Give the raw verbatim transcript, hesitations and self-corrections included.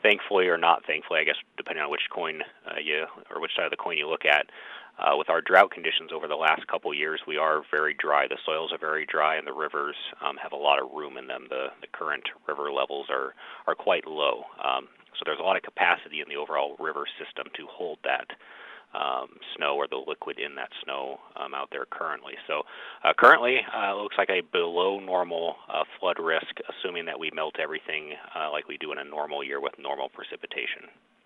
thankfully or not thankfully, I guess, depending on which coin uh, you or which side of the coin you look at, uh, with our drought conditions over the last couple years, we are very dry. The soils are very dry, and the rivers um, have a lot of room in them. The, the current river levels are are quite low, um, so there's a lot of capacity in the overall river system to hold that um, snow or the liquid in that snow um, out there currently. So uh, currently, uh, it looks like a below normal uh, flood risk, assuming that we melt everything uh, like we do in a normal year with normal precipitation.